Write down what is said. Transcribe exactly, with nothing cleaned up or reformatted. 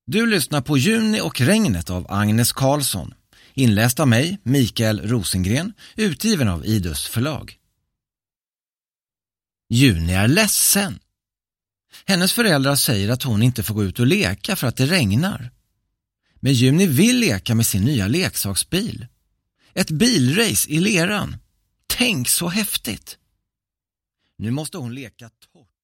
Du lyssnar på Juni och regnet av Agnes Karlsson. Inläst av mig, Mikael Rosengren, utgiven av Idus förlag. Juni är ledsen. Hennes föräldrar säger att hon inte får gå ut och leka för att det regnar. Men Juni vill leka med sin nya leksaksbil. Ett bilrace i leran. Tänk så häftigt! Nu måste hon leka torrt.